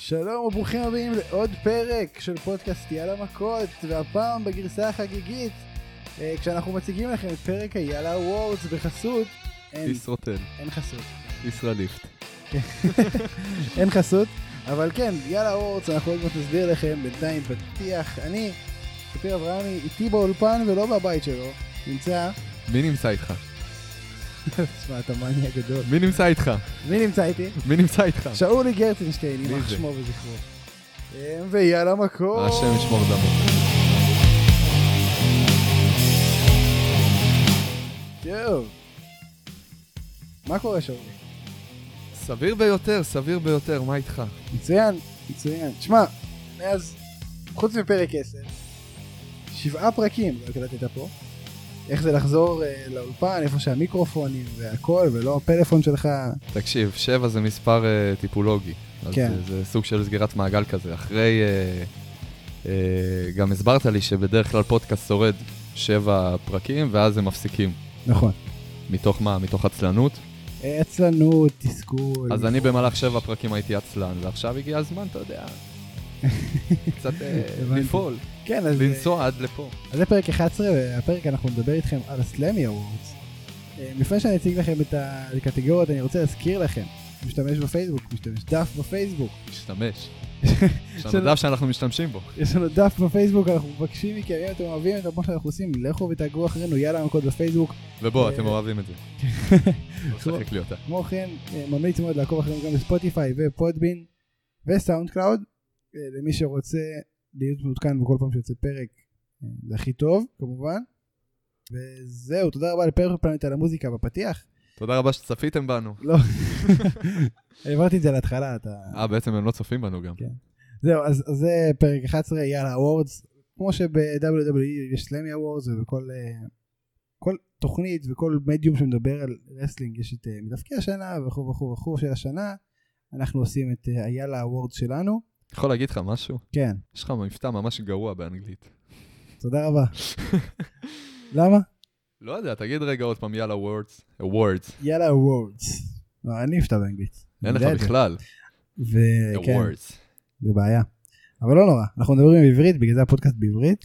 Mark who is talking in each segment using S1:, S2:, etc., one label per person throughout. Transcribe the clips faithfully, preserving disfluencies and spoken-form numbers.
S1: שלום וברוכים הבאים לעוד פרק של פודקאסט יאללה מכות, והפעם בגרסה החגיגית, כשאנחנו מציגים לכם את פרק היאללה אוורדס בחסות
S2: ישרוטל.
S1: אין חסות.
S2: ישראליפט.
S1: אין חסות, אבל כן, יאללה אוורדס, אנחנו עוד מעט נסביר לכם בינתיים פתיח. אני, ספיר אברהמי, איתי באולפן ולא בבית שלו, נמצא...
S2: מי נמצא איתך?
S1: תשמע, אתה מניה גדול.
S2: מי נמצא איתך?
S1: מי נמצא איתי?
S2: מי נמצא איתך?
S1: שאולי גרטנשטיין, יימח שמו וזכרו. ויאללה מכות.
S2: השם ישמור דמו.
S1: טוב. מה קורה שאולי?
S2: סביר ביותר, סביר ביותר, מה איתך?
S1: מצוין, מצוין. תשמע, מאז, חוץ מפרק עשר, שבעה פרקים לא הקלטת פה. איך זה לחזור uh, לאולפן, איפה שהמיקרופונים והכל, ולא הפלאפון שלך.
S2: תקשיב, שבע זה מספר uh, טיפולוגי.
S1: כן.
S2: אז זה סוג של סגירת מעגל כזה. אחרי, uh, uh, גם הסברת לי שבדרך כלל פודקאסט שורד שבע פרקים, ואז הם מפסיקים.
S1: נכון.
S2: מתוך מה? מתוך עצלנות?
S1: עצלנות, תסכול.
S2: אז אני במהלך שבע פרקים הייתי עצלן, ועכשיו הגיע הזמן, אתה יודע. קצת לפעול.
S1: כן, אז...
S2: לנסוע עד לפה.
S1: אז זה פרק אחת עשרה, והפרק אנחנו נדבר איתכם על הסלאמי אוורדס. לפני שאני אציג לכם את הקטגוריות, אני רוצה להזכיר לכם. משתמש בפייסבוק, משתמש דף בפייסבוק.
S2: משתמש. יש לנו דף שאנחנו משתמשים בו.
S1: יש לנו דף בפייסבוק, אנחנו מבקשים מכם, אם אתם אוהבים את מה שאנחנו עושים, לכו ותעגרו אחרינו, יאללה מכות בפייסבוק.
S2: ובוא, אתם אוהבים את זה. לא שחק לי אותה.
S1: כמו כן, ממליץ מאוד לעקוב אחרינו גם בספוטיפיי ופודבין וסאונד קלאוד. למי שרוצה להיות מעודכן בכל פעם שיוצא פרק, זה הכי טוב כמובן. וזהו, תודה רבה לפרק פלנט על המוזיקה בפתיח.
S2: תודה רבה שצפיתם בנו.
S1: לא, העברתי את זה להתחלה.
S2: אה, בעצם הם לא צופים בנו גם.
S1: זהו, אז זה פרק אחת עשרה, יאללה אוורדס. כמו שב-דאבליו דאבליו אי יש סלאמי אוורדס, ובכל תוכנית וכל מדיום שמדבר על רסלינג יש את מדווחי השנה וכו' וכו' וכו' של השנה. אנחנו עושים את היאללה אוורדס שלנו.
S2: יכול להגיד לך משהו?
S1: כן.
S2: יש לך מבטא ממש גרוע באנגלית.
S1: תודה רבה. למה?
S2: לא יודע, תגיד רגע עוד פעם יאללה אוורדס. אוורדס.
S1: יאללה אוורדס. לא, אני מבטא באנגלית.
S2: אין לך בכלל.
S1: וכן,
S2: אוורדס.
S1: זה בעיה. אבל לא נורא, אנחנו מדברים בעברית, בגלל זה הפודקאסט בעברית.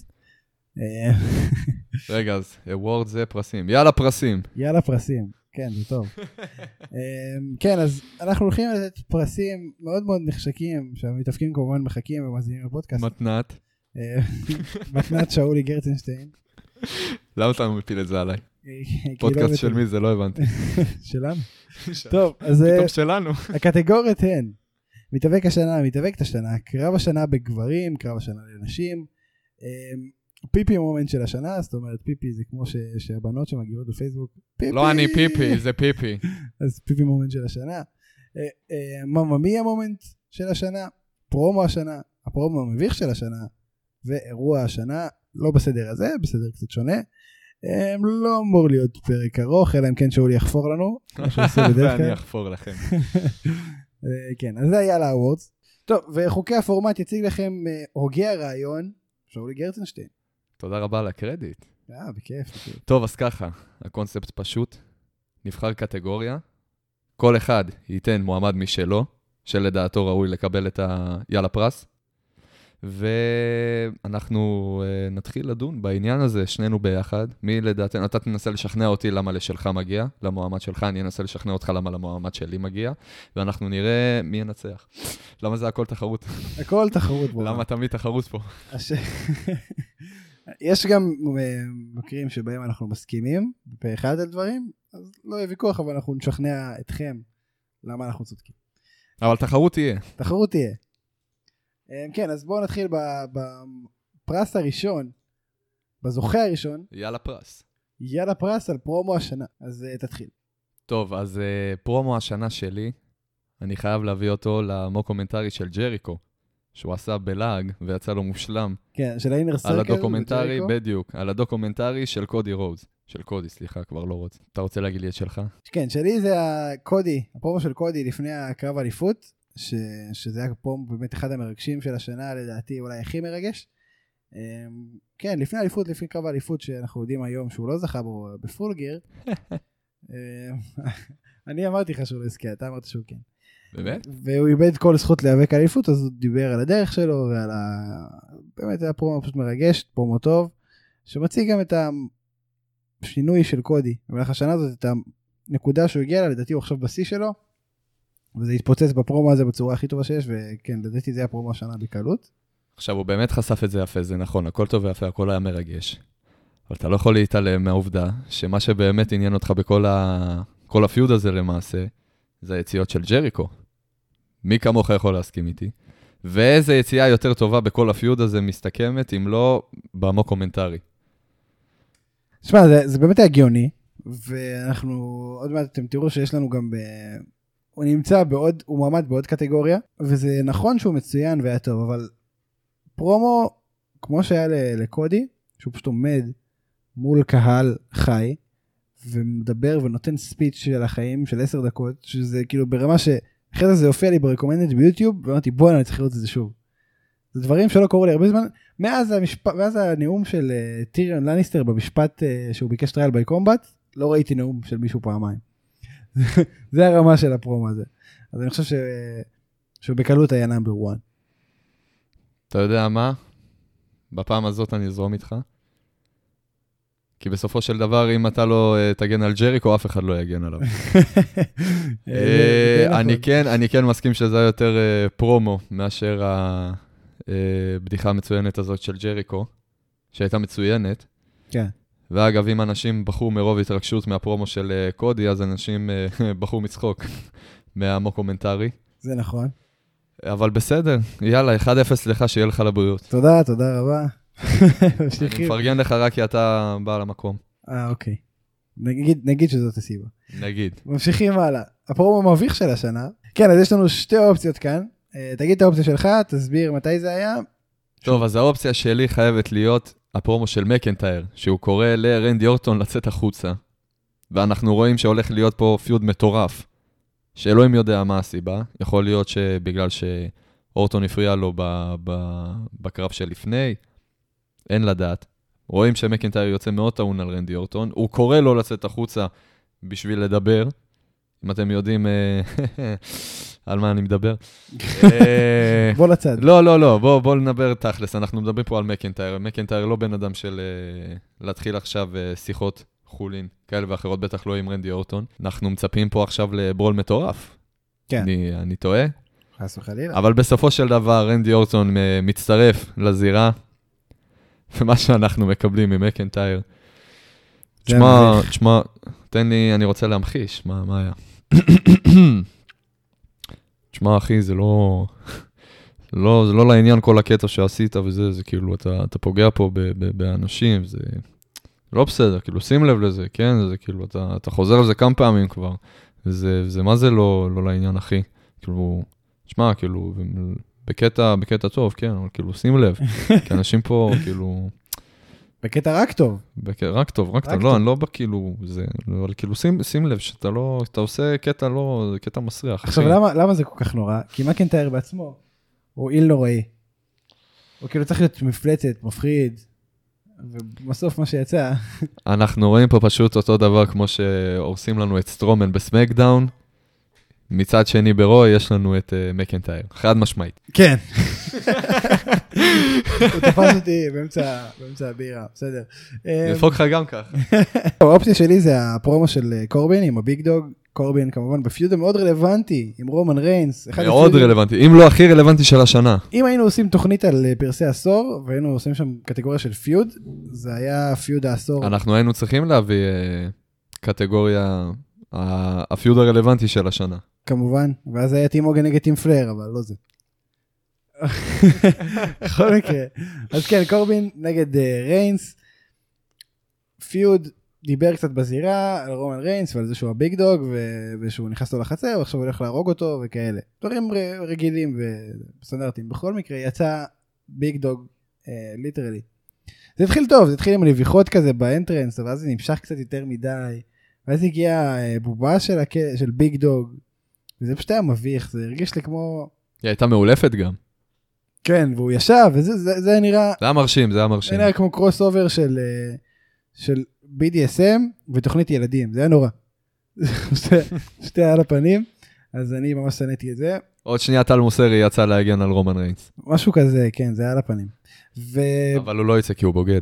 S2: רגע, אז אוורדס זה פרסים. יאללה פרסים.
S1: יאללה פרסים. כן, זה טוב. כן, אז אנחנו הולכים לתת פרסים מאוד מאוד נחשקים, שהמתאפקים כמובן מחכים ומאזינים לפודקאסט.
S2: מתנת.
S1: מתנת שאולי גרטנשטיין.
S2: למה אתה מפיל את זה עליי? פודקאסט של מי זה? לא הבנתי.
S1: שלנו. טוב, אז...
S2: פתאום שלנו.
S1: הקטגוריות הן, מתאבק השנה, מתאבקת השנה, קרב השנה בגברים, קרב השנה לנשים, פיפי מומנט של השנה, זאת אומרת פיפי זה כמו שהבנות שמגיעות בפייסבוק,
S2: לא אני פיפי, זה פיפי.
S1: אז פיפי מומנט של השנה. ממא מיה מומנט של השנה, פרומו השנה, הפרומו המביך של השנה, ואירוע השנה, לא בסדר הזה, בסדר קצת שונה. לא אמור להיות פרק ארוך, אלא אם כן שאולי יחפור לנו.
S2: ואני אחפור לכם.
S1: כן, אז זה היה לאוורדס. טוב, וחוקי הפורמט יציג לכם הוגי הרעיון, שאולי גרטנשטיין.
S2: תודה רבה על הקרדיט.
S1: אה, בכיף.
S2: טוב, אז ככה, הקונספט פשוט, נבחר קטגוריה, כל אחד ייתן מועמד משלו, שלדעתו ראוי לקבל את היאללה פרס, ואנחנו uh, נתחיל לדון בעניין הזה, שנינו ביחד. מי לדעתנו, אתה תנסה לשכנע אותי למה לשלך מגיע, למועמד שלך, אני אנסה לשכנע אותך למה למועמד שלי מגיע, ואנחנו נראה מי ינצח. למה זה הכל תחרות?
S1: הכל תחרות בו.
S2: למה תמיד תחרות פה?
S1: יש גם מקרים שבהם אנחנו מסכימים, באחד על דברים, אז לא יהיה ויכוח, אבל אנחנו נשכנע אתכם למה אנחנו צודקים.
S2: אבל תחרות תהיה.
S1: תחרות תהיה. כן, אז בואו נתחיל בפרס הראשון, בזוכה הראשון.
S2: יאללה פרס.
S1: יאללה פרס על פרומו השנה, אז uh, תתחיל.
S2: טוב, אז uh, פרומו השנה שלי, אני חייב להביא אותו למוקומנטרי של ג'ריקו, שהוא עשה בלאג ויצא לו מושלם.
S1: כן, של האינר סרקל.
S2: על הדוקומנטרי, בדיוק, על הדוקומנטרי של קודי רודס. של קודי, סליחה, כבר לא רוצה. אתה רוצה להגיד לי את שלך?
S1: כן, שלי זה הקודי, הפרומו של קודי לפני הקרב האליפות. ש... שזה היה פה באמת אחד המרגשים של השנה, לדעתי אולי הכי מרגש. כן, לפני האליפות, לפני קרב האליפות שאנחנו יודעים היום שהוא לא זכה בו בפול גיר. אני אמרתי לך שהוא לא הזכיר, אתה אמרת שהוא כן.
S2: באמת?
S1: והוא איבד כל זכות להיאבק על אליפות, אז הוא דיבר על הדרך שלו, ועל ה... באמת היה פרומו פשוט מרגש, פרומו טוב, שמציג גם את השינוי של קודי, במהלך השנה הזאת, את הנקודה שהוא הגיע לה, לדעתי הוא עכשיו בשיא שלו, וזה התפוצץ בפרומו הזה בצורה הכי טובה שיש, וכן, לדעתי זה היה פרומו השנה בקלות.
S2: עכשיו, הוא באמת חשף את זה יפה, זה נכון, הכל טוב ויפה, הכל היה מרגש. אבל אתה לא יכול להתעלם מהעובדה, שמה שבאמת עניין אותך בכל ה... כל הפיוד הזה למעשה, זה היציאות של ג'ריקו. מי כמוך יכול להסכים איתי? ואיזה יציאה יותר טובה בכל הפיוד הזה מסתכמת, אם לא במוקומנטרי.
S1: תשמע, זה, זה באמת הגיוני, ואנחנו, עוד מעט אתם תראו שיש לנו גם, ב... הוא נמצא בעוד, הוא מעמד בעוד קטגוריה, וזה נכון שהוא מצוין והיה טוב, אבל פרומו, כמו שהיה לקודי, שהוא פשוט עומד מול קהל חי, ומדבר ונותן ספיץ' של החיים של עשר דקות, שזה כאילו ברמה ש... אחרי זה זה הופיע לי ברקומנדד ביוטיוב, ואמרתי בוא אני צריך לראות את זה שוב. זה דברים שלא קוראו לי הרבה זמן, מאז, המשפ... מאז הנאום של uh, טיריון לניסטר במשפט uh, שהוא ביקש טרייל בי קומבט, לא ראיתי נאום של מישהו פעמיים. זה הרמה של הפרומו הזה. אז אני חושב ש... שהוא בקלות היה נאמבר וואן.
S2: אתה יודע מה? בפעם הזאת אני אזרום איתך. כי בסופו של דבר, אם אתה לא תגן על ג'ריקו, אף אחד לא יגן עליו. אני כן, אני כן מסכים שזה יותר פרומו, מאשר הבדיחה המצוינת הזאת של ג'ריקו, שהייתה מצוינת.
S1: כן.
S2: ואגב, אם אנשים בחרו מרוב התרגשות מהפרומו של קודי, אז אנשים בחרו מצחוק מהמוקומנטרי.
S1: זה נכון.
S2: אבל בסדר, יאללה, אחד אפס לך, שיהיה לך לבריאות.
S1: תודה, תודה רבה.
S2: אני מפרגן לך רק כי אתה בא למקום.
S1: אה, אוקיי. נגיד, נגיד שזאת הסיבה.
S2: נגיד.
S1: ממשיכים הלאה. הפרומו המביך של השנה. כן, אז יש לנו שתי אופציות כאן. תגיד את האופציה שלך, תסביר מתי זה היה.
S2: טוב, אז האופציה שלי חייבת להיות הפרומו של מקנטייר, שהוא קורא לרנדי אורטון לצאת החוצה. ואנחנו רואים שהולך להיות פה פיוד מטורף. שאלוהים יודע מה הסיבה. יכול להיות שבגלל שאורטון הפריע לו ב- ב- בקרב שלפני, אין לדעת. רואים שמקנטייר יוצא מאוד טעון על רנדי אורטון. הוא קורא לו לצאת החוצה בשביל לדבר. אם אתם יודעים על מה אני מדבר.
S1: בוא לצד.
S2: לא, לא, לא. בוא, בוא נדבר תכלס. אנחנו מדברים פה על מקנטייר. מקנטייר לא בן אדם של להתחיל עכשיו שיחות חולין כאלה ואחרות, בטח לא עם רנדי אורטון. אנחנו מצפים פה עכשיו לברול מטורף.
S1: כן.
S2: אני, אני טועה.
S1: חס וחלילה.
S2: אבל בסופו של דבר רנדי אורטון מצטרף לזירה. ומה שאנחנו מקבלים ממקנטייר. תשמע, תשמע, תן לי, אני רוצה להמחיש, מה, מה היה? תשמע, אחי, זה לא, לא, זה לא לעניין כל הקטע שעשית, וזה, זה כאילו, אתה, אתה פוגע פה ב, ב, באנשים, זה לא בסדר, כאילו, שים לב לזה, כן? זה כאילו, אתה, אתה חוזר על זה כמה פעמים כבר, וזה, זה, מה זה לא, לא לעניין, אחי? כאילו, תשמע, כאילו, בקטע, בקטע טוב, כן, אבל כאילו, שים לב, כי אנשים פה, כאילו...
S1: בקטע רק טוב.
S2: בקטע, רק טוב, רק, רק טוב. טוב. לא, אני לא בכאילו, זה, אבל כאילו, שים, שים לב, שאתה לא, אתה עושה קטע לא, זה קטע מסריח.
S1: עכשיו, למה, למה זה כל כך נורא? כי מקנטייר בעצמו, הוא איל נוראי. הוא כאילו צריך להיות מפלצת, מפחיד, ובסוף מה שיצא...
S2: אנחנו רואים פה פשוט אותו דבר, כמו שהורסים לנו את סטרומן בסמקדאון, מצד שני ברוי יש לנו את uh, מקנטייר, חד משמעית.
S1: כן. הוא תפס אותי באמצע, באמצע הבירה, בסדר.
S2: נפוק לך גם כך.
S1: האופציה שלי זה הפרומו של קורבין עם הביג דוג, קורבין כמובן בפיוד מאוד רלוונטי, עם רומן ריינס.
S2: מאוד רלוונטי, אם לא הכי רלוונטי של השנה.
S1: אם היינו עושים תוכנית על פרסי עשור, והיינו עושים שם קטגוריה של פיוד, זה היה פיוד העשור.
S2: אנחנו היינו צריכים להביא קטגוריה, הפיוד הרלוונטי של השנה.
S1: כמובן, ואז היה טים אוגן נגד טים פלר, אבל לא זה. בכל מקרה. אז כן, קורבין נגד ריינס, פיוד דיבר קצת בזירה על רומן ריינס ועל זה שהוא הביג דוג, ושהוא נכנס לו לחצר, ועכשיו הוא הולך להרוג אותו וכאלה. דברים רגילים וסטנדרטיים. בכל מקרה, יצא ביג דוג, ליטרלי. זה התחיל טוב, זה התחיל עם לביחות כזה באנטרנס, ואז זה נמשך קצת יותר מדי, ואז הגיעה בובה של ביג דוג, וזה פשוט היה מביך, זה הרגיש לי כמו...
S2: היא הייתה מעולפת גם.
S1: כן, והוא ישב, וזה זה, זה נראה...
S2: זה היה מרשים, זה היה מרשים.
S1: זה נראה כמו קרוס אובר של, של בי די אס אם ותוכנית ילדים, זה היה נורא. שתי על הפנים, אז אני ממש שנאתי את זה.
S2: עוד שנייה טל מוסרי יצא להגן על רומן ריינס.
S1: משהו כזה, כן, זה היה לפנים. ו...
S2: אבל הוא לא יצא כי הוא בוגד.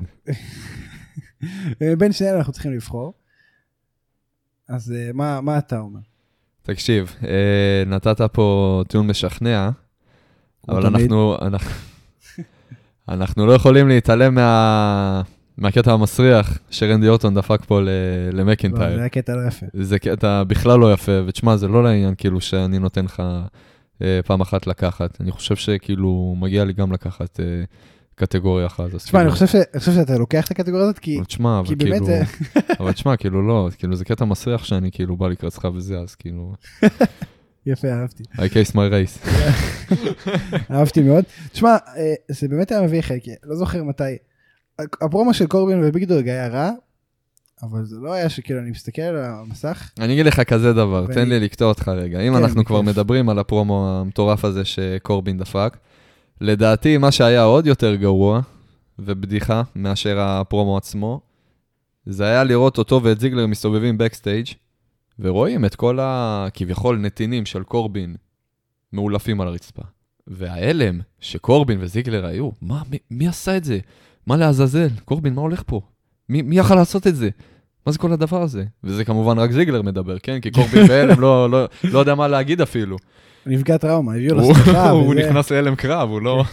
S1: בין שניהם אנחנו צריכים לבחור. אז מה, מה אתה אומר?
S2: תקשיב, נתת פה טיעון משכנע, אבל אנחנו, אנחנו, אנחנו לא יכולים להתעלם מה, מהקטע המסריח שרנדי אורטון דפק פה למקינטייר.
S1: לא, זה היה קטע לא יפה.
S2: זה קטע בכלל לא יפה, ותשמע, זה לא לעניין כאילו שאני נותן לך פעם אחת לקחת. אני חושב שכאילו מגיע לי גם לקחת קטגוריה אחת.
S1: תשמע, אני חושב שאתה לוקח את הקטגוריה הזאת, כי באמת זה...
S2: אבל תשמע, כאילו לא, כאילו זה קטע מסריח שאני כאילו בא לקרצך וזה, אז כאילו...
S1: יפה, אהבתי.
S2: I case my race.
S1: אהבתי מאוד. תשמע, זה באמת היה מביא חלקי, לא זוכר מתי. הפרומו של קורבין וביגדורג היה רע, אבל זה לא היה שכאילו אני מסתכל על המסך.
S2: אני אגיד לך כזה דבר, תן לי לקטוע אותך רגע. אם אנחנו כבר מדברים על הפרומו המטורף הזה שקורבין דפק, לדעתי מה שהיה עוד יותר גרוע ובדיחה מאשר הפרומו עצמו, זה היה לראות אותו ואת זיגלר מסתובבים בקסטייג' ורואים את כל הכביכול נתינים של קורבין מאולפים על הרצפה. והאלם שקורבין וזיגלר היו, מה, מי, מי עשה את זה? מה לעזאזל? קורבין, מה הולך פה? מי, מי יכל לעשות את זה? מה זה כל הדבר הזה? וזה כמובן רק זיגלר מדבר, כן? כי קורבין באלם לא, לא, לא יודע מה להגיד אפילו.
S1: הוא נפגע טראומה, הביאו לו סליחה.
S2: הוא נכנס לאלם קרב, הוא לא...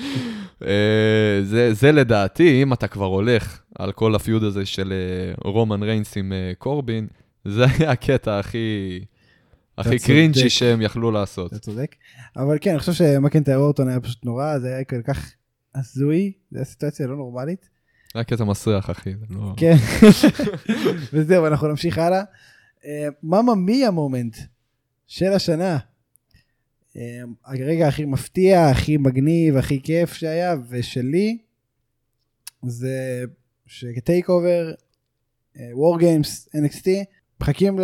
S2: זה, זה לדעתי, אם אתה כבר הולך על כל הפיוד הזה של רומן ריינס עם קורבין, זה היה הקטע הכי, הכי קרינג'י שהם יכלו לעשות.
S1: אתה צודק. אבל כן, אני חושב שמקינטייר אורטון היה פשוט נורא, זה היה כל כך הזוי, זה היה סיטואציה לא נורמלית.
S2: היה קטע מסריח, אחי. לא...
S1: כן. וזהו, אנחנו נמשיך הלאה. מאמה מי המומנט של השנה? הרגע הכי מפתיע, הכי מגניב, הכי כיף שהיה, ושלי, זה שטייק אובר, War Games, אן אקס טי, מחכים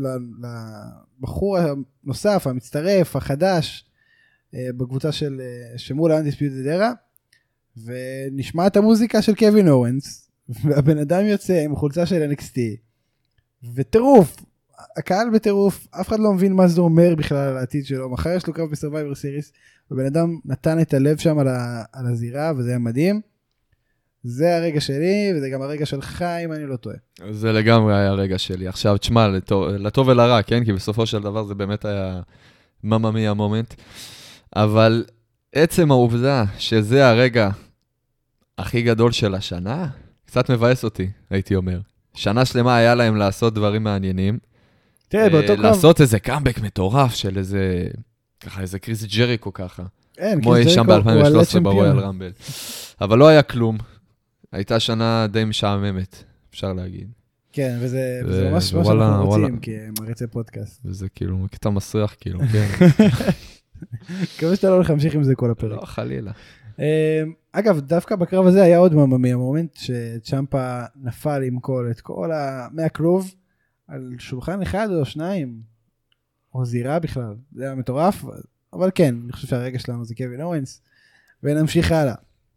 S1: לבחור הנוסף, המצטרף, החדש, בקבוצה של שמול ה-Undisputed Era, ונשמע את המוזיקה של קווין אורנס, והבן אדם יוצא עם חולצה של אן אקס טי, וטירוף, הקהל בטירוף, אף אחד לא מבין מה זה אומר בכלל על העתיד שלו, מחר יש לו קרב בסרווייבר סיריס, ובן אדם נתן את הלב שם על, ה, על הזירה, וזה היה מדהים. זה הרגע שלי, וזה גם הרגע שלך, אם אני לא טועה.
S2: זה לגמרי היה הרגע שלי. עכשיו, תשמע, לטוב, לטוב ולרע, כן? כי בסופו של דבר זה באמת היה מאמה מיה מומנט. אבל עצם העובדה שזה הרגע הכי גדול של השנה, קצת מבאס אותי, הייתי אומר. שנה שלמה היה להם לעשות דברים מעניינים.
S1: תראה, באותו קרב...
S2: לעשות איזה קאמבק מטורף של איזה, ככה, איזה קריס ג'ריקו ככה.
S1: אין,
S2: כמו אי שם ב-אלפיים ושלוש עשרה ברויאל רמבל. אבל לא היה כלום. הייתה שנה די משעממת, אפשר להגיד.
S1: כן, וזה ממש מה שאנחנו רוצים, כמריצי פודקאסט.
S2: וזה כאילו, קטע מסריח, כאילו, כן.
S1: מקווה שאתה לא הולך להמשיך עם זה כל הפרק.
S2: לא, חלילה.
S1: אגב, דווקא בקרב הזה היה עוד מאמי, המומנט שצ'מפה נפל עם כל, את כל מהקרוב, על שולחן אחד או שניים, או זירה בכלל, זה היה מטורף, אבל כן, אני חושב שהרגע שלנו זה קווין אורנס, ונמשיך הלאה.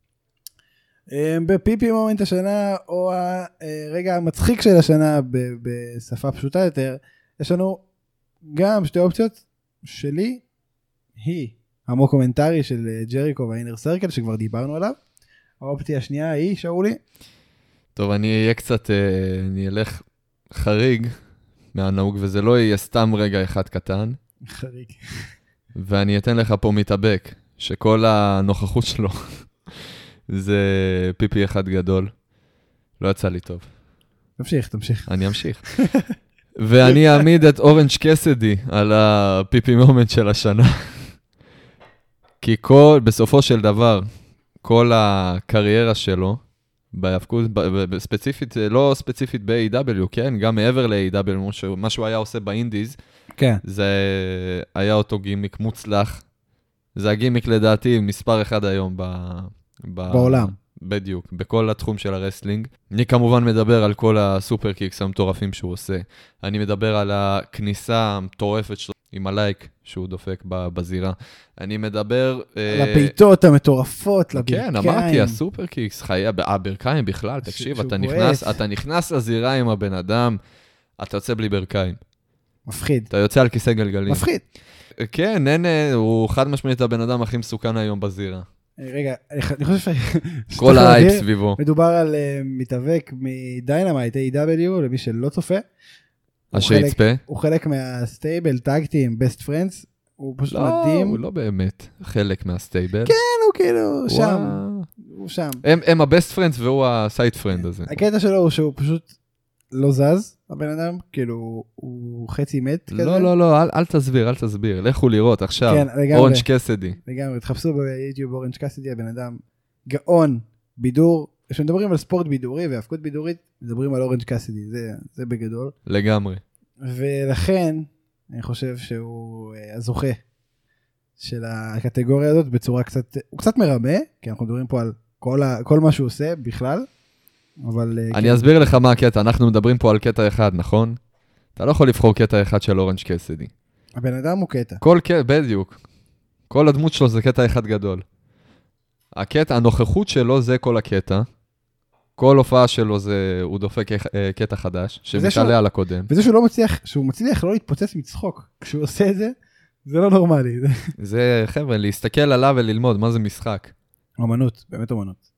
S1: בפיפי מומנט השנה, או הרגע המצחיק של השנה, בשפה פשוטה יותר, יש לנו גם שתי אופציות, שלי, היא המוקומנטרי של ג'ריקו והאינר סרקל, שכבר דיברנו עליו, האופציה השנייה היא, שאולי.
S2: טוב, אני אהיה קצת, אני אלך חריג מהנהוג, וזה לא יהיה סתם רגע אחד קטן.
S1: חריג.
S2: ואני אתן לך פה מתאבק, שכל הנוכחות שלו זה פיפי אחד גדול. לא יצא לי טוב.
S1: תמשיך, תמשיך.
S2: אני אמשיך. ואני אעמיד את אורנג' קסדי על הפיפי מומנט של השנה. כי כל, בסופו של דבר, כל הקריירה שלו, בהפקות, ספציפית, לא ספציפית ב-איי דאבליו, כן? גם מעבר ל-איי דאבליו, מה שהוא היה עושה באינדיז,
S1: כן.
S2: זה היה אותו גימיק מוצלח. זה הגימיק לדעתי מספר אחד היום ב...
S1: בעולם.
S2: בדיוק, בכל התחום של הרסלינג. אני כמובן מדבר על כל הסופר קיקס המטורפים שהוא עושה. אני מדבר על הכניסה המטורפת שלו עם הלייק שהוא דופק בזירה. אני מדבר...
S1: על הביתות המטורפות,
S2: לברכיים. כן, אמרתי, הסופר קיקס, חיי, הברכיים בכלל, תקשיב, אתה נכנס, אתה נכנס לזירה עם הבן אדם, אתה יוצא בלי ברכיים.
S1: מפחיד.
S2: אתה יוצא על כיסא גלגלים.
S1: מפחיד.
S2: כן, אין, הוא חד משמעית הבן אדם הכי מסוכן היום בזירה.
S1: רגע, אני חושב ש...
S2: כל האייפ סביבו.
S1: מדובר על מתאבק מדיינמייט, איי דאבליו, למי שלא צופה.
S2: שיצפה.
S1: הוא חלק מהסטייבל, טאגטים, בסט פרנדס. הוא פשוט
S2: לא,
S1: מדהים.
S2: הוא לא באמת חלק מהסטייבל.
S1: כן, הוא כאילו שם. הוא שם.
S2: הם, הם הבסט פרנדס והוא הסייד פרנד הזה.
S1: הקטע שלו הוא שהוא פשוט לא זז, הבן אדם, כאילו, הוא חצי מת כזה.
S2: לא, לא, לא, אל, אל תסביר, אל תסביר. לכו לראות עכשיו.
S1: כן, לגמרי.
S2: אורנג' קסדי.
S1: לגמרי, תחפשו ביוטיוב אורנג' קסדי, הבן אדם גאון, בידור. כשמדברים על ספורט בידורי והפקות בידורית, מדברים על אורנג' קסדי, זה, זה בגדול.
S2: לגמרי.
S1: ולכן, אני חושב שהוא הזוכה של הקטגוריה הזאת בצורה קצת, הוא קצת מרמה, כי אנחנו מדברים פה על כל, ה, כל מה שהוא עושה בכלל, אבל...
S2: אני
S1: כן.
S2: אסביר לך מה הקטע, אנחנו מדברים פה על קטע אחד, נכון? אתה לא יכול לבחור קטע אחד של אורנג' קסדי.
S1: הבן אדם הוא קטע.
S2: כל קטע, בדיוק. כל הדמות שלו זה קטע אחד גדול. הקטע, הנוכחות שלו זה כל הקטע. כל הופעה שלו זה, הוא דופק קטע חדש, שמתעלה על הקודם.
S1: וזה שהוא לא מצליח, שהוא מצליח לא להתפוצץ מצחוק. כשהוא עושה את זה, זה לא נורמלי.
S2: זה, חבר'ה, להסתכל עליו וללמוד, מה זה משחק?
S1: אומנות, באמת אומנות.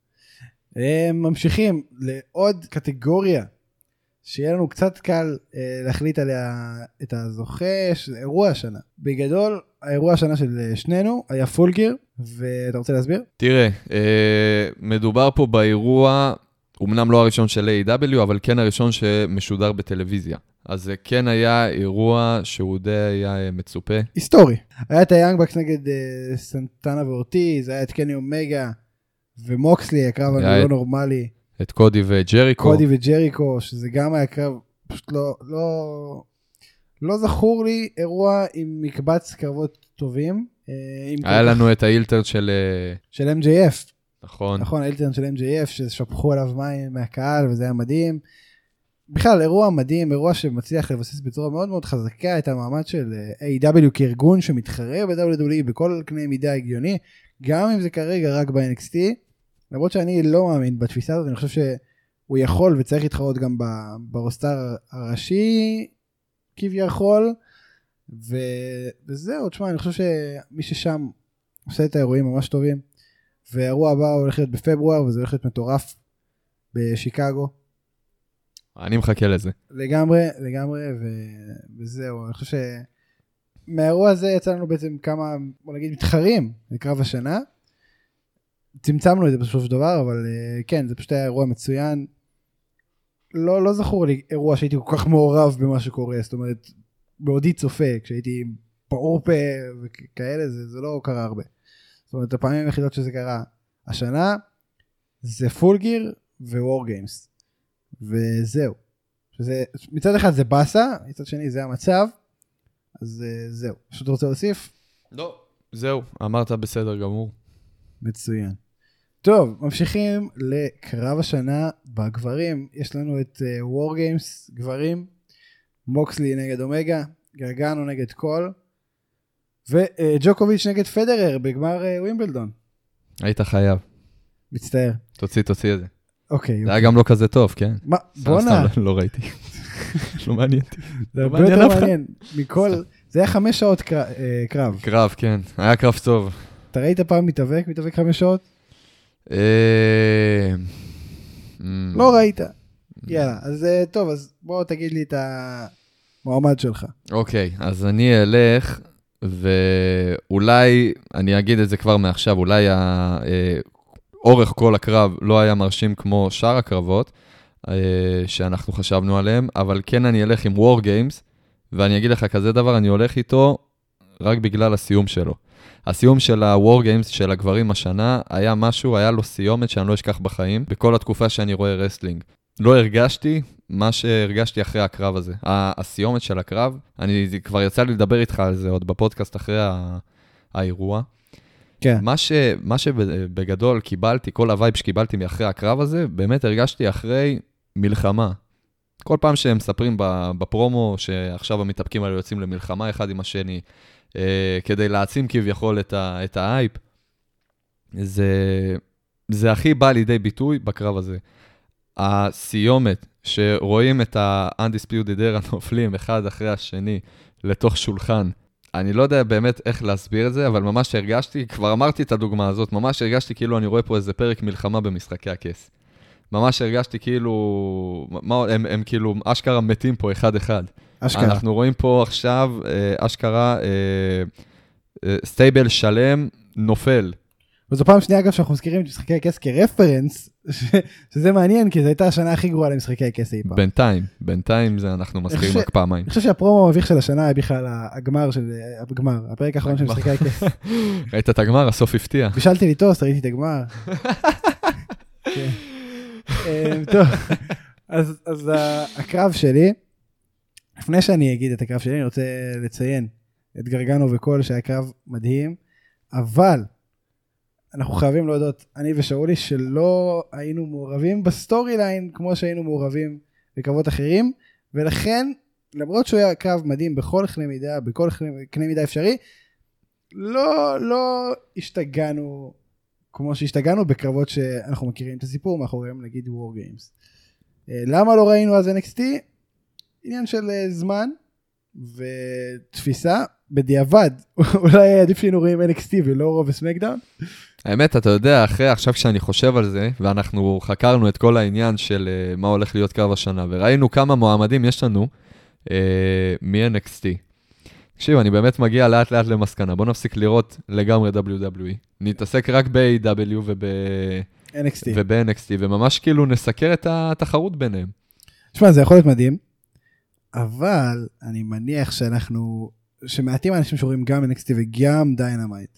S1: ממשיכים לעוד קטגוריה, שיהיה לנו קצת קל להחליט עליה את הזוכה, שזה אירוע השנה. בגדול, האירוע השנה של שנינו היה פול גיר, ואתה רוצה להסביר?
S2: תראה, מדובר פה באירוע, אמנם לא הראשון של איי דאבליו, אבל כן הראשון שמשודר בטלוויזיה. אז זה כן היה אירוע שהוא די היה מצופה.
S1: היסטורי. היה את היאנג בקס נגד uh, סנטנה ואורטיז, היה את קני אומגה ומוקסלי, הקרב הלא נורמלי.
S2: את קודי וג'ריקו.
S1: קודי וג'ריקו, שזה גם היה קרב, פשוט לא, לא, לא זכור לי אירוע עם מקבץ קרבות טובים.
S2: היה לנו כך... את האילטרן של...
S1: של אם ג'יי אף.
S2: נכון.
S1: נכון, האילטרן של אם ג'יי אף, ששפכו עליו מים מהקהל, וזה היה מדהים. בכלל, אירוע מדהים, אירוע שמצליח לבסס בצורה מאוד מאוד חזקה את המעמד של איי דאבליו כארגון שמתחרה ב-דאבליו דאבליו אי בכל קנה מידה הגיוני, גם אם זה כרגע רק ב-אן אקס טי, למרות שאני לא מאמין בתפיסה הזאת, אני חושב שהוא יכול וצריך להתחרות גם ברוסטר הראשי כביכול, ו... וזהו, תשמע, אני חושב שמי ששם עושה את האירועים ממש טובים, והאירוע הבא הולך להיות בפברואר, וזה הולך להיות מטורף בשיקגו.
S2: אני מחכה לזה.
S1: לגמרי, לגמרי, ו... וזהו, אני חושב שמהאירוע הזה יצא לנו בעצם כמה, בוא נגיד, מתחרים לקרב השנה, צמצמנו את זה בסופו של דבר, אבל כן, זה פשוט היה אירוע מצוין, לא, לא זכור לי אירוע שהייתי כל כך מעורב במה שקורה, זאת אומרת, בעודי צופה, כשהייתי פעור פה וכאלה, זה, זה לא קרה הרבה. זאת אומרת, הפעמים היחידות שזה קרה השנה, זה פול גיר ווור גיימס. וזהו. שזה, מצד אחד זה בסה, מצד שני זה המצב, אז זהו. פשוט רוצה להוסיף?
S2: לא, זהו, אמרת בסדר גמור.
S1: מצוין. טוב, ממשיכים לקרב השנה בגברים. יש לנו את וור גיימס גברים, מוקסלי נגד אומגה, גרגנו נגד קול, וג'וקוביץ' נגד פדרר בגמר ווימבלדון.
S2: היית חייב.
S1: מצטער.
S2: תוציא, תוציא את זה.
S1: אוקיי.
S2: זה היה גם לא כזה טוב, כן?
S1: מה? בונה.
S2: לא ראיתי. לא מעניין.
S1: זה הרבה יותר מעניין. מכל, זה היה חמש שעות קרב.
S2: קרב, כן. היה קרב טוב.
S1: אתה ראית פעם מתאבק, מתאבק חמש שעות? לא ראית. יאללה, אז טוב, אז בוא תגיד לי את המועמד שלך.
S2: אוקיי, אז אני אלך, ואולי, אני אגיד את זה כבר מעכשיו, אולי אורך כל הקרב לא היה מרשים כמו שאר הקרבות, שאנחנו חשבנו עליהם, אבל כן אני אלך עם War Games, ואני אגיד לך כזה דבר, אני הולך איתו רק בגלל הסיום שלו. הסיום של ה-War Games של הגברים השנה היה משהו, היה לו סיומת שאני לא אשכח בחיים, בכל התקופה שאני רואה רסלינג. לא הרגשתי מה שהרגשתי אחרי הקרב הזה. הסיומת של הקרב, אני כבר יצא לי לדבר איתך על זה עוד בפודקאסט אחרי האירוע.
S1: כן.
S2: מה ש, מה שבגדול קיבלתי, כל הווייב שקיבלתי מאחרי הקרב הזה, באמת הרגשתי אחרי מלחמה. כל פעם שהם מספרים בפרומו שעכשיו המתאפקים האלה יוצאים למלחמה אחד עם השני, כדי להעצים כביכול את, ה, את האייפ, זה, זה הכי בא לידי ביטוי בקרב הזה. הסיומת שרואים את ה-Undisputed Era נופלים אחד אחרי השני, לתוך שולחן. אני לא יודע באמת איך להסביר את זה, אבל ממש הרגשתי, כבר אמרתי את הדוגמה הזאת, ממש הרגשתי כאילו אני רואה פה איזה פרק מלחמה במשחקי הכס. ממש הרגשתי כאילו, מה, הם, הם כאילו אשכרה מתים פה אחד אחד. אשכרה. אנחנו רואים פה עכשיו אשכרה סטייבל שלם נופל.
S1: וזו פעם שנייה אגב שאנחנו מזכירים את משחקי הכס כרפרנס, שזה מעניין כי זו הייתה השנה הכי גרועה למשחקי הכס אי פעם.
S2: בינתיים, בינתיים זה אנחנו מזכירים רק פעמיים.
S1: אני חושב שהפרומו המביך של השנה היה בכלל הגמר של, הגמר, הפרק האחרון של משחקי הכס.
S2: ראית את הגמר, הסוף הפתיע.
S1: בישלתי לי טוסט, ראיתי את הגמר. טוב, אז הקרב שלי, לפני שאני אגיד את הקרב שלי, אני רוצה לציין את גרגנו וקול שהיה קרב מדהים, אבל אנחנו חייבים להודות, אני ושאולי, שלא היינו מעורבים בסטורי ליין, כמו שהיינו מעורבים בקרבות אחרים, ולכן, למרות שהוא היה קרב מדהים בכל קנה מידה, בכל קנה מידה אפשרי, לא, לא השתגענו, כמו שהשתגענו בקרבות שאנחנו מכירים את הסיפור מאחוריהם, נגיד War Games. למה לא ראינו אז אן אקס טי? עניין של זמן ותפיסה, בדיעבד, אולי עדיף שהיינו רואים אן אקס טי ולא רוב וסמקדאון.
S2: האמת, אתה יודע, אחרי עכשיו כשאני חושב על זה, ואנחנו חקרנו את כל העניין של uh, מה הולך להיות קרב השנה, וראינו כמה מועמדים יש לנו uh, מ-אן אקס טי. תקשיב, אני באמת מגיע לאט לאט למסקנה, בוא נפסיק לראות לגמרי דאבליו דאבליו אי. נתעסק רק ב-איי דאבליו וב-אן אקס טי, וממש כאילו נסקר את התחרות ביניהם.
S1: תשמע, זה יכול להיות מדהים, אבל אני מניח שאנחנו, שמעטים האנשים שרואים גם אן אקס טי וגם דיינמייט,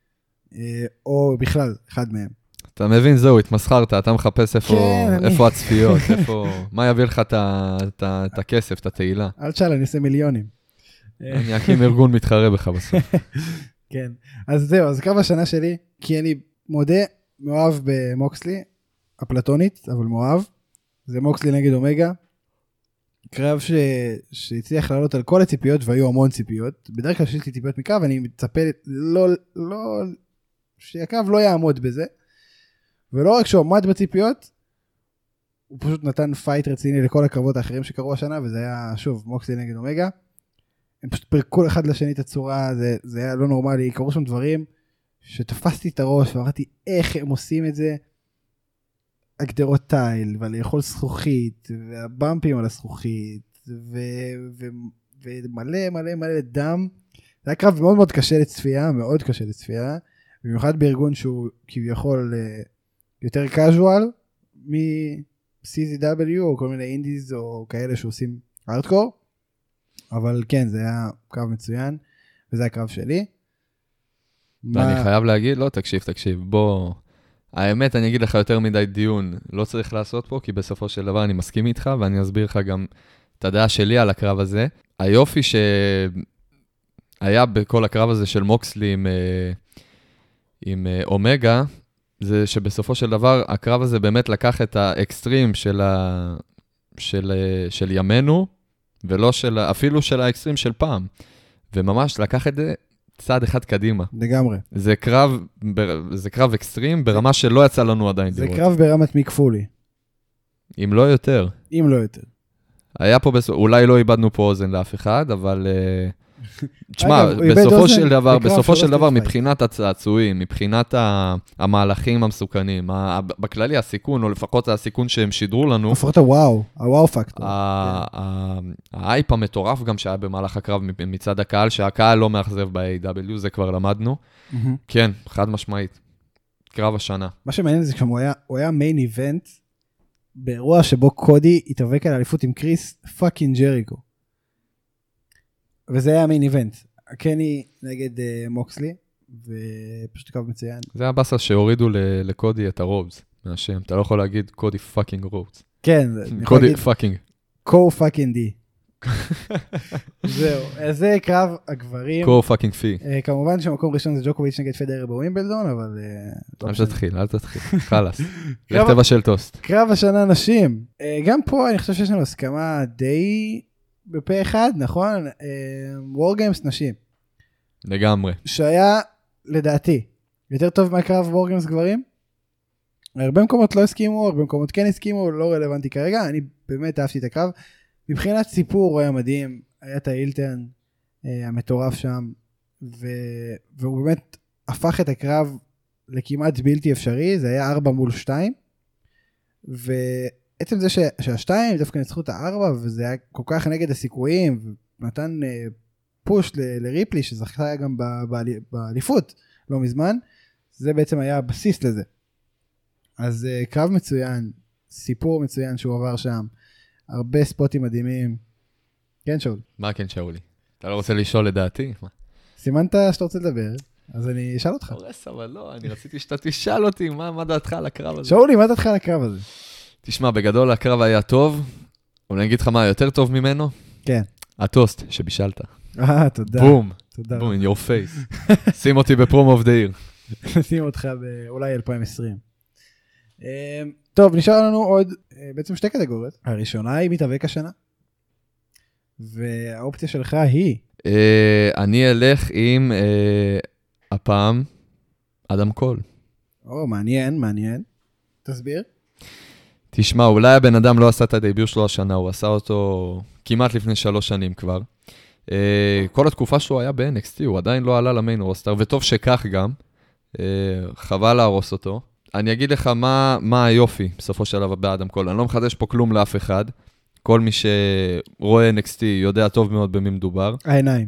S1: או בכלל, אחד מהם.
S2: אתה מבין, זהו, התמסחרת, אתה מחפש איפה, כן, איפה אני... הצפיות, איפה, מה יביא לך את הכסף, את התהילה.
S1: אל תשאל, אני עושה מיליונים.
S2: אני אקים ארגון מתחרה בך בסוף.
S1: כן, אז זהו, אז קרב השנה שלי, כי אני מודה, מאוהב במוקסלי, אפלטונית, אבל מאוהב, זה מוקסלי נגד אומגה, קרב ש... שהצליח לעלות על כל הציפיות, והיו המון ציפיות, בדרך כלל שיש לי ציפיות מקרב, ואני מצפה לא, לא, שהקרב לא יעמוד בזה, ולא רק שהוא עמד בציפיות, הוא פשוט נתן פייט רציני לכל הקרבות האחרים שקרו השנה, וזה היה, שוב, מוקסלי נגד אומגה, הם פשוט פרקו אחד לשני את הצורה, זה, זה היה לא נורמלי, קרו שם דברים, שתפסתי את הראש, ואמרתי איך הם עושים את זה, הגדרות טייל, ולאכול זכוכית, והבמפים על הזכוכית, ומלא מלא מלא דם. זה היה קרב מאוד מאוד קשה לצפייה, מאוד קשה לצפייה, במיוחד בארגון שהוא כביכול יותר קאז'ואל, מ-סי זי דאבליו, או כל מיני אינדיז, או כאלה שעושים הארדקור, אבל כן, זה היה קרב מצוין, וזה הקרב שלי.
S2: ואני חייב להגיד, לא, תקשיב, תקשיב, בוא... האמת, אני אגיד לך יותר מדי דיון, לא צריך לעשות פה, כי בסופו של דבר אני מסכים איתך, ואני אסביר לך גם את הדעה שלי על הקרב הזה. היופי שהיה בכל הקרב הזה של מוקסלי עם, עם אומגה, זה שבסופו של דבר הקרב הזה באמת לקח את האקסטרים של, ה... של, של ימינו, ולא של, אפילו של האקסטרים של פעם. וממש לקח את זה צעד אחד קדימה.
S1: לגמרי.
S2: זה קרב, זה קרב אקסטרים ברמה שלא יצא לנו עדיין
S1: זה לראות. קרב ברמת מיק פולי.
S2: אם לא יותר.
S1: אם לא יותר.
S2: היה פה, בסופ... אולי לא איבדנו פה אוזן לאף אחד, אבל... תשמע, בסופו של דבר, בסופו של דבר, מבחינת הצעצועים, מבחינת המהלכים המסוכנים, בכללי הסיכון, או לפחות הסיכון שהם שידרו לנו,
S1: לפחות הוואו, הוואו פקטור.
S2: האייפ המטורף גם שהיה במהלך הקרב מצד הקהל, שהקהל לא מאכזב ב-איי דאבליו, זה כבר למדנו. כן, חד משמעית. קרב השנה.
S1: מה שמעניין זה כשהוא היה מיין איבנט, באירוע שבו קודי התאבק על האליפות עם קריס פאקינג ג'ריקו. וזה היה מיין איבנט. קני נגד uh, מוקסלי, ופשוט קו מצוין.
S2: זה הבאסה שהורידו לקודי את הרובס, מהשם. אתה לא יכול להגיד קודי פאקינג רובס.
S1: כן.
S2: קודי פאקינג.
S1: קו פאקינג די. זהו. זה קרב הגברים.
S2: קו פאקינג פי.
S1: כמובן שמקום ראשון זה ג'וקוביץ' נגד פדרר בווימבלדון, אבל...
S2: אל תתחיל, אל תתחיל. חלאס. לך תבשל טוסט.
S1: קרב השנה נשים. גם פה אני חושב שיש לנו הסכמה די... בפה אחד, נכון? War Games נשים.
S2: לגמרי.
S1: שהיה, לדעתי, יותר טוב מהקרב War Games גברים. הרבה מקומות לא הסכימו, הרבה מקומות כן הסכימו, לא רלוונטי כרגע. אני באמת אהבתי את הקרב. מבחינת סיפור הוא היה מדהים. היה את האילטרן, המטורף שם, והוא באמת הפך את הקרב לכמעט בלתי אפשרי, זה היה ארבע מול שתיים, ועצם זה שהשתיים דווקא ניצחו את הארבע, וזה היה כל כך נגד הסיכויים, ונתן פוש לריפלי, שזכתה גם באליפות לא מזמן, זה בעצם היה הבסיס לזה. אז קרב מצוין, סיפור מצוין שהוא עבר שם, הרבה ספוטים מדהימים. כן, שאול.
S2: מה כן, שאולי? אתה לא רוצה לשאול לדעתי?
S1: סימנת שאתה רוצה לדבר, אז אני אשאל אותך.
S2: הורס, אבל לא, אני רציתי שאתה תשאל אותי, מה, מה דעתך על הקרב הזה?
S1: שאולי, מה דעתך על הקרב הזה?
S2: תשמע, בגדול הקרב היה טוב, אבל אני אגיד לך מה, יותר טוב ממנו?
S1: כן.
S2: הטוסט שבישלת.
S1: אה, תודה.
S2: בום.
S1: תודה.
S2: בום, in your face. שים אותי בפרום אוף דה עיר.
S1: נשים אותך באולי אלפיים ועשרים. טוב, נשאר לנו עוד בעצם שתי קטגוריות. הראשונה היא מתאבק השנה. והאופציה שלך היא?
S2: אני אלך עם הפעם אדם קול.
S1: או, מעניין, מעניין. תסביר.
S2: תשמע, אולי הבן אדם לא עשה את הדייביוט שלו השנה, הוא עשה אותו כמעט לפני שלוש שנים כבר. כל התקופה שלו היה ב-אן אקס טי, הוא עדיין לא עלה למיין רוסטר, וטוב שכך גם. חבל להרוס אותו. אני אגיד לך מה, מה היופי בסופו של דבר באדם קול. אני לא מחדש פה כלום לאף אחד. כל מי שרואה אן אקס טי יודע טוב מאוד במי מדובר.
S1: העיניים.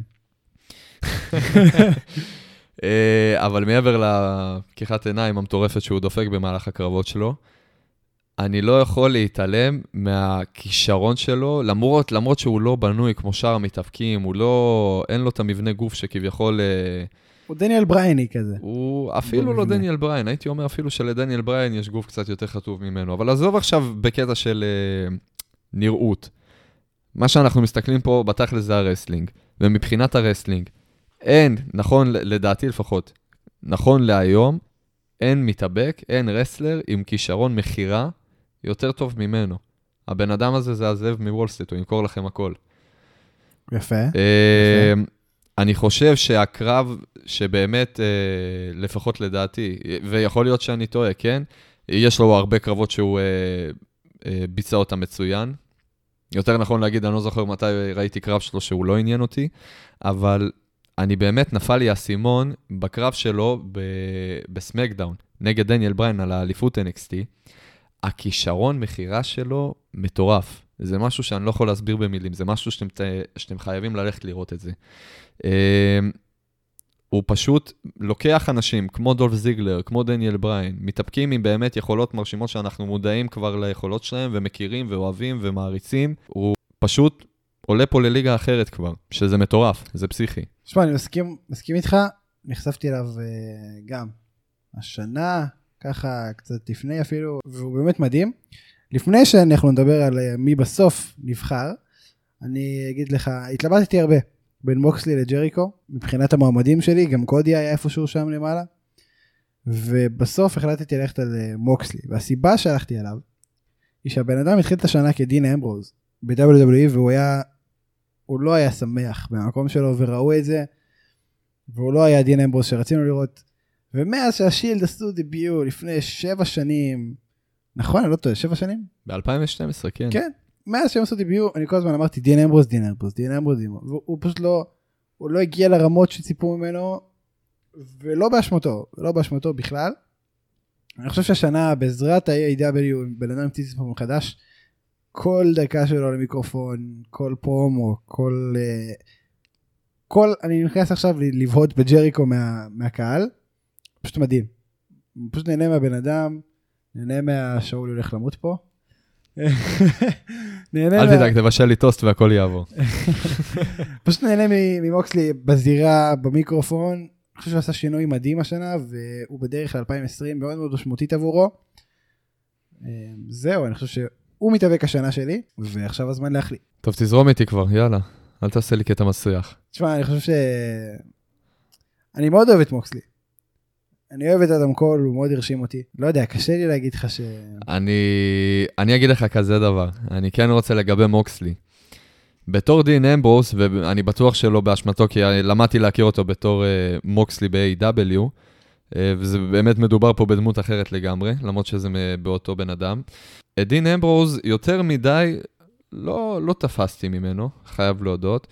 S2: אבל מעבר לפקיחת עיניים המטורפת שהוא דופק במהלך הקרבות שלו, אני לא יכול להתעלם מהכישרון שלו, למרות, למרות שהוא לא בנוי כמו שאר המתאבקים, הוא לא, אין לו את המבנה גוף שכביכול...
S1: הוא דניאל ברייני כזה.
S2: הוא אפילו לא דניאל בריין, הייתי אומר אפילו שלדניאל בריין יש גוף קצת יותר חטוב ממנו, אבל עזוב עכשיו בקטע של נראות. מה שאנחנו מסתכלים פה בתכל'ס זה הרסלינג, ומבחינת הרסלינג, אין, נכון לדעתי לפחות, נכון להיום, אין מתאבק, אין רסלר עם כישרון מחירה יותר טוב ממנו. הבן אדם הזה זה הזאב מוולסטריט, הוא ימכור לכם הכל.
S1: יפה.
S2: אני חושב שהקרב שבאמת, לפחות לדעתי, ויכול להיות שאני טועה, כן? יש לו הרבה קרבות שהוא ביצע אותה מצוין. יותר נכון להגיד, אני לא זוכר מתי ראיתי קרב שלו שהוא לא עניין אותי, אבל אני באמת נפל לי הסימון בקרב שלו בסמקדאון, נגד דניאל בריין על האליפות אן אקס טי. הכישרון מחירה שלו מטורף. זה משהו שאני לא יכול להסביר במילים, זה משהו שאתם, שאתם חייבים ללכת לראות את זה. הוא פשוט לוקח אנשים כמו דולף זיגלר, כמו דניאל בריין, מתאפקים עם באמת יכולות מרשימות שאנחנו מודעים כבר ליכולות שלהם, ומכירים ואוהבים ומעריצים. הוא פשוט עולה פה לליגה אחרת כבר, שזה מטורף, זה פסיכי.
S1: תשמע, אני מסכים, מסכים איתך, נחשפתי אליו uh, גם השנה, ככה קצת לפני אפילו, והוא באמת מדהים. לפני שאנחנו נדבר על uh, מי בסוף נבחר, אני אגיד לך, התלבטתי הרבה בין מוקסלי לג'ריקו, מבחינת המועמדים שלי, גם קודי היה איפשהו שם למעלה, ובסוף החלטתי ללכת על uh, מוקסלי, והסיבה שהלכתי עליו, היא שהבן אדם התחיל את השנה כדין אמברוז, ב-דאבליו דאבליו אי, והוא היה, הוא לא היה שמח במקום שלו, וראו את זה, והוא לא היה דין אמברוז שרצינו לראות, ומאז שהשילד עשו דביוט לפני שבע שנים, נכון, אני לא טועה, שבע שנים?
S2: ב-אלפיים ושתים עשרה, כן.
S1: כן, מאז שהם עשו דביוט, אני כל הזמן אמרתי, דין אמברוז, דין אמברוז, דין אמברוז, דין אמברוז, והוא פשוט לא, הוא לא הגיע לרמות שציפו ממנו, ולא באשמתו, לא באשמתו בכלל. אני חושב שהשנה, בעזרת ה-איי דאבליו, בן אדם המציץ פה מחדש, כל דקה שלו למיקרופון, כל פרומו, כל, כל, אני נכנס עכשיו לבהות בג'ריקו מה, מהקהל, פשוט מדהים. פשוט נהנה מהבן אדם, נהנה מהשאול הולך למות פה.
S2: אל תדאג, תבשל לי טוסט והכל יעבור.
S1: פשוט נהנה ממוקסלי בזירה, במיקרופון, אני חושב שהוא עשה שינוי מדהים השנה, והוא בדרך ל-אלפיים ועשרים מאוד מאוד משמעותית עבורו. זהו, אני חושב שהוא מתאבק השנה שלי, ועכשיו הזמן להחליט.
S2: טוב, תזרום איתי כבר, יאללה. אל תעשה לי קטע מסריח.
S1: תשמע, אני חושב ש... אני מאוד אוהב את מוקסלי. אני אוהב את אדם קול, הוא מאוד הרשים אותי. לא יודע, קשה לי להגיד לך ש...
S2: אני, אני אגיד לך כזה דבר. אני כן רוצה לגבי מוקסלי. בתור דין אמברוס, ואני בטוח שלא באשמתו, כי למדתי להכיר אותו בתור uh, מוקסלי ב-איי דאבליו, uh, וזה באמת מדובר פה בדמות אחרת לגמרי, למרות שזה באותו בן אדם. דין אמברוס יותר מדי לא, לא תפסתי ממנו, חייב להודות.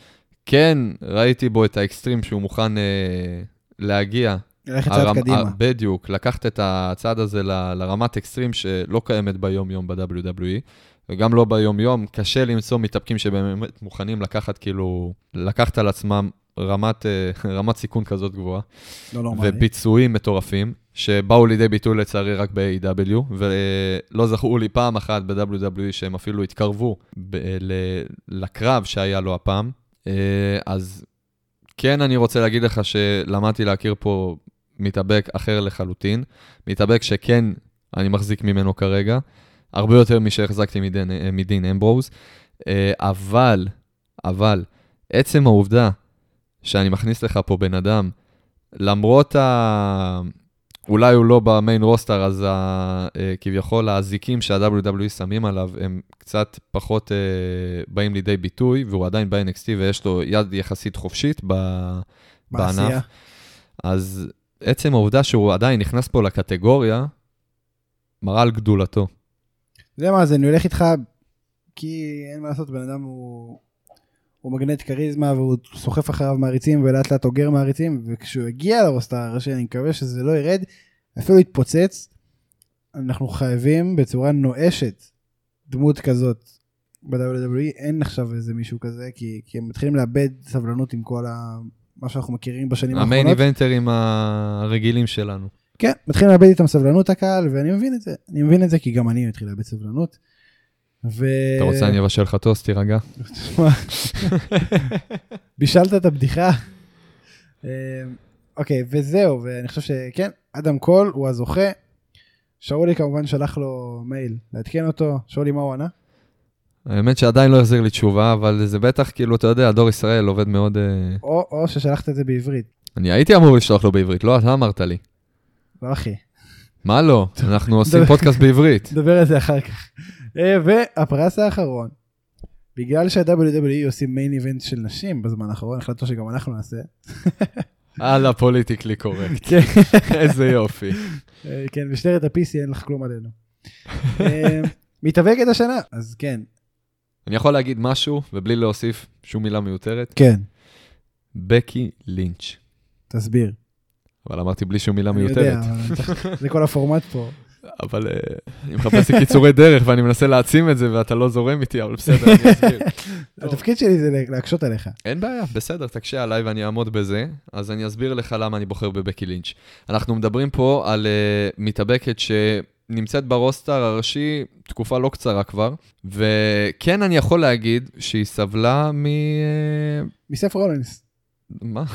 S2: כן, ראיתי בו את האקסטרים שהוא מוכן אה, להגיע.
S1: ללכת צעד קדימה.
S2: בדיוק, לקחת את הצעד הזה ל, לרמת אקסטרים שלא קיימת ביום-יום ב-דאבליו דאבליו אי, וגם לא ביום-יום, קשה למצוא מתאבקים שבאמת מוכנים לקחת, כאילו, לקחת על עצמם רמת, רמת סיכון כזאת גבוהה.
S1: לא נורמלי.
S2: וביצועים מטורפים, שבאו לידי ביטוי לצערי רק ב-איי דאבליו, ולא זכו לי פעם אחת ב-דאבליו דאבליו אי שהם אפילו התקרבו ב- ל- לקרב שהיה לו הפעם. אז כן, אני רוצה להגיד לך שלמדתי להכיר פה מתאבק אחר לחלוטין, מתאבק שכן אני מחזיק ממנו כרגע, הרבה יותר משהחזקתי מדין, מדין אמברוז, אבל, אבל, עצם העובדה שאני מכניס לך פה בן אדם, למרות ה... אולי הוא לא במיין רוסטר, אז ה... כביכול הזיקים שה-דאבליו דאבליו אי שמים עליו, הם קצת פחות אה, באים לידי ביטוי, והוא עדיין ב-אן אקס טי ויש לו יד יחסית חופשית ב... בענף. אז עצם העובדה שהוא עדיין נכנס פה לקטגוריה, מראה על גדולתו.
S1: זה מה, זה אני הולך איתך, כי אין מה לעשות, בן אדם הוא, הוא מגנט קריזמה, והוא סוחף אחריו מעריצים, ולאט לאט אוגר מעריצים, וכשהוא הגיע לרוסטר הראשי, אני מקווה שזה לא ירד, אפילו יתפוצץ, אנחנו חייבים בצורה נואשת, דמות כזאת, ב-דאבליו דאבליו אי, אין עכשיו איזה מישהו כזה, כי, כי הם מתחילים לאבד סבלנות עם כל ה... מה שאנחנו מכירים בשנים האחרונות.
S2: המיין איבנטרים הרגילים שלנו.
S1: כן, מתחילים לאבד איתם סבלנות הקהל, ואני מבין את זה. אני מבין את זה, כי גם אני מתחיל לאבד סבלנות. ו...
S2: אתה רוצה אני אבשל לך טוסט, תירגע.
S1: בישלת את הבדיחה. אוקיי, וזהו, ואני חושב שכן, אדם קול הוא הזוכה. שאולי כמובן שלח לו מייל להתקן אותו. שאולי, מה הוא ענה?
S2: האמת שעדיין לא החזיר לי תשובה, אבל זה בטח, כאילו, אתה יודע, דור ישראל עובד מאוד...
S1: או, או ששלחת את זה בעברית.
S2: אני הייתי אמור לשלוח לו בעברית, לא, אתה אמרת לי.
S1: לא, אחי.
S2: מה לא? אנחנו עושים פודקאסט בעברית.
S1: נדבר על זה אחר כך. והפרס האחרון, בגלל שה-דאבליו דאבליו אי עושים מיין איבנט של נשים בזמן האחרון, החלטנו שגם אנחנו נעשה.
S2: הלאה, פוליטיקלי קורקט. איזה יופי.
S1: כן, בשטרת ה-פי סי אין לך כלום עלינו. מתאבקת השנה, אז כן.
S2: אני יכול להגיד משהו, ובלי להוסיף שום מילה מיותרת?
S1: כן.
S2: בקי לינץ'.
S1: תסביר.
S2: אבל אמרתי בלי שום מילה מיותרת.
S1: אני יודע, זה כל הפורמט פה.
S2: אבל אני מחפש קיצורי דרך, ואני מנסה להעצים את זה, ואתה לא זורם איתי, אבל בסדר, אני אסביר.
S1: התפקיד שלי זה להקשות עליך.
S2: אין בעיה, בסדר, תקשה עליי ואני אעמוד בזה, אז אני אסביר לך למה אני בוחר בבקי לינץ'. אנחנו מדברים פה על מתאבקת שנמצאת ברוסטר הראשי תקופה לא קצרה כבר, וכן אני יכול להגיד שהיא סבלה מ...
S1: מסף רולנס.
S2: מה?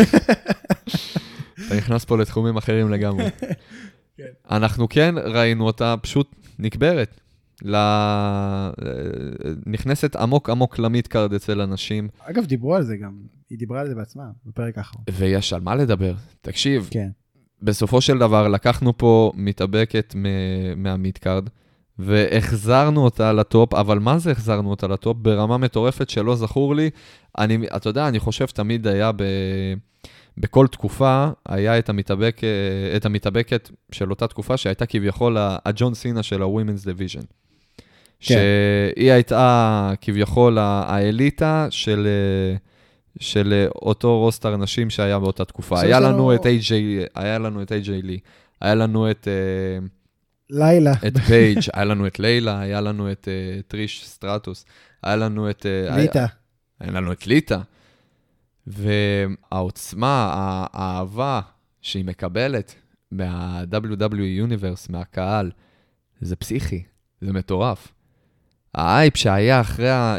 S2: אתה נכנס פה לתחומים אחרים לגמרי. אנחנו כן ראינו אותה פשוט נקברת, נכנסת עמוק עמוק למידקארד אצל אנשים.
S1: אגב, דיברו על זה גם, היא דיברה על זה בעצמה, בפרק האחרון.
S2: ויש על מה לדבר, תקשיב.
S1: כן.
S2: בסופו של דבר לקחנו פה מתאבקת מהמידקארד, והחזרנו אותה לטופ, אבל מה זה החזרנו אותה לטופ? ברמה מטורפת שלא זכור לי. אני, אתה יודע, אני חושב תמיד היה ב... בכל תקופה היה את המתאבק, את המתאבקת של אותה תקופה שהייתה כביכול הג'ון סינה של ה-Women's Division. כן. שהיא הייתה כביכול האליטה של, של אותו רוסטר נשים שהיה באותה תקופה. היה לנו את איי ג'יי, היה לנו את איי ג'יי לי, היה לנו את
S1: לילה,
S2: את פייג', היה לנו את לילה, היה לנו את טריש סטרטוס, היה לנו את
S1: ליטה.
S2: היה לנו את ליטה. והעוצמה, האהבה שהיא מקבלת מה-דאבליו דאבליו אי Universe, מהקהל, זה פסיכי, זה מטורף. האייפ שהיה אחרי, ה,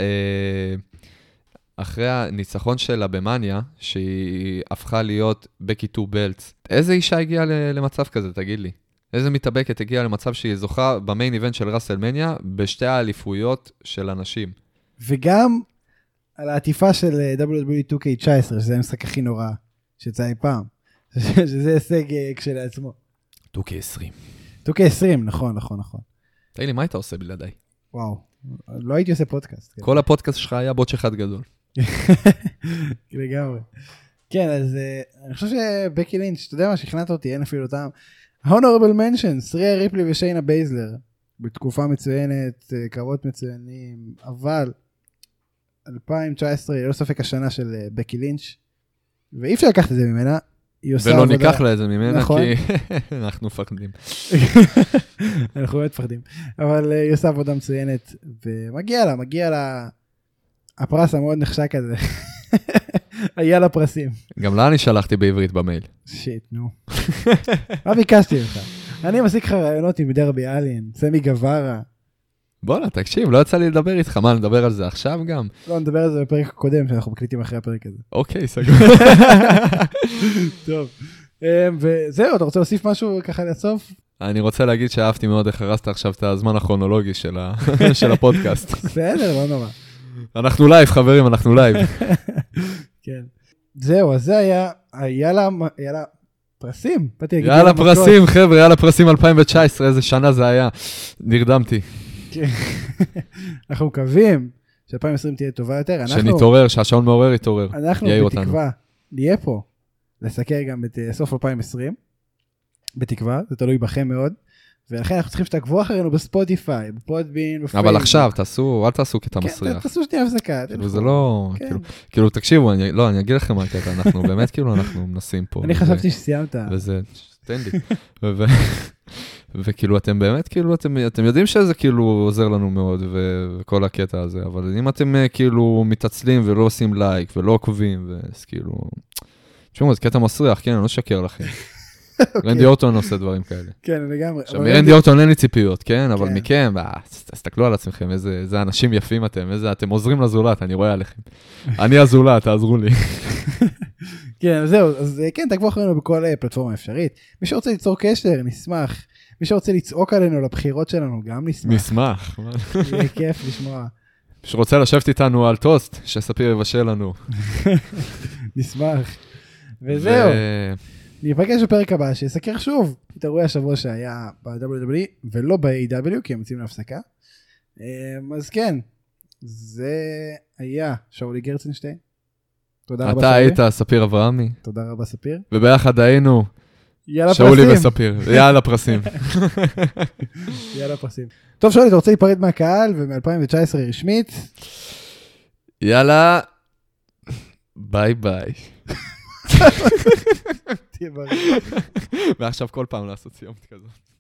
S2: אחרי הניצחון שלה במניה, שהיא הפכה להיות בקי טו בלטס, איזה אישה הגיעה למצב כזה, תגיד לי? איזה מתאבקת הגיעה למצב שהיא זוכה במיין איבנט של רסלמניה, בשתי האליפויות של אנשים?
S1: וגם... על העטיפה של דאבליו דאבליו אי טו קיי תשע עשרה, שזה המשחק הכי נורא שיצא אי פעם. שזה הישג כשלעצמו.
S2: טו קיי עשרים.
S1: טו קיי עשרים, נכון, נכון, נכון.
S2: תגיד לי, מה היית עושה בלעדיי?
S1: וואו, לא הייתי עושה פודקאסט.
S2: כל הפודקאסט שלך היה בוטש אחד גדול.
S1: לגמרי. כן, אז אני חושב שבקי לינץ', אתה יודע מה, שכנעת אותי, אין אפילו טעם. Honorable Mentions, ריה ריפלי ושיינה בייזלר. בתקופה מצוינת, קרבות מצוינים, אבל... אלפיים תשע עשרה, ללא ספק השנה של בקי לינץ', ואי אפשר לקחת את זה ממנה.
S2: ולא ניקח לה את זה ממנה, כי אנחנו מפחדים.
S1: אנחנו באמת מפחדים. אבל היא עושה עבודה מצוינת, ומגיע לה, מגיע לה הפרס המאוד נחשק הזה. היה לה פרסים.
S2: גם לה אני שלחתי בעברית במייל.
S1: שיט, נו. מה ביקשתי לך? אני מסיק לך רעיונות עם דרבי אלין, סמי גווארה.
S2: בוא'נה, תקשיב, לא יצא לי לדבר איתך. מה, נדבר על זה עכשיו גם?
S1: לא, נדבר על זה בפרק הקודם, שאנחנו מקליטים אחרי הפרק הזה.
S2: אוקיי, סגור.
S1: טוב. וזהו, אתה רוצה להוסיף משהו ככה לסוף?
S2: אני רוצה להגיד שאהבתי מאוד איך הרסת עכשיו את הזמן הכרונולוגי של הפודקאסט.
S1: בסדר, לא נורא.
S2: אנחנו לייב, חברים, אנחנו לייב.
S1: כן. זהו, אז זה היה, היה לה, היה לה פרסים.
S2: יאללה פרסים, חבר'ה, יאללה פרסים אלפיים תשע עשרה, איזה שנה זה היה. נרדמתי.
S1: אנחנו מקווים ש-אלפיים עשרים תהיה טובה יותר.
S2: שנתעורר, שהשעון מעורר יתעורר.
S1: אנחנו בתקווה, נהיה פה, לסקר גם את סוף אלפיים עשרים, בתקווה, זה תלוי בכם מאוד. ולכן אנחנו צריכים שתעקבו אחרינו בספוטיפיי, בפודבין, בפייסבוק.
S2: אבל עכשיו, תעשו, אל תעשו כתה מסריח.
S1: כן, תעשו שנייה הפסקה.
S2: זה לא, כאילו, תקשיבו, לא, אני אגיד לכם מה הקטע, אנחנו באמת, כאילו, אנחנו מנסים פה.
S1: אני חשבתי שסיימת.
S2: וזה, תן לי. וכאילו, אתם באמת, כאילו, אתם יודעים שזה כאילו עוזר לנו מאוד, וכל הקטע הזה, אבל אם אתם כאילו מתעצלים ולא עושים לייק, ולא עוקבים, אז כאילו, תשמעו, זה קטע מסריח, כן, אני לא שקר לכם. רנדי אורטון עושה דברים כאלה.
S1: כן, לגמרי.
S2: עכשיו, מרנדי אורטון אין לי ציפיות, כן? אבל מכם, תסתכלו על עצמכם, איזה אנשים יפים אתם, איזה, אתם עוזרים לזולת, אני רואה עליכם. אני הזולת, תעזרו לי.
S1: כן, זהו, אז כן, תעקבו אחרינו בכל פלטפורמה אפשרית. מי שרוצה ליצור קשר, נשמח. מי שרוצה לצעוק עלינו לבחירות שלנו, גם נשמח.
S2: נשמח.
S1: יהיה כיף לשמוע.
S2: מי שרוצה לשבת איתנו על טוסט, שספיר יבשל לנו.
S1: נשמח. וזהו. ניפגש בפרק הבא, שיסקר שוב את אירועי השבוע שהיה ב-דאבליו דאבליו אי ולא ב-איי דאבליו, כי הם יוצאים להפסקה. אז כן, זה היה שאולי גרצנשטיין. תודה רבה
S2: אתה היית ספיר אברהמי.
S1: תודה רבה ספיר.
S2: וביחד היינו
S1: שאולי
S2: וספיר. יאללה פרסים.
S1: יאללה פרסים. טוב שאולי, אתה רוצה להיפרד מהקהל ומ-אלפיים תשע עשרה רשמית?
S2: יאללה, ביי ביי. ועכשיו כל פעם לעשות סיומת כזאת.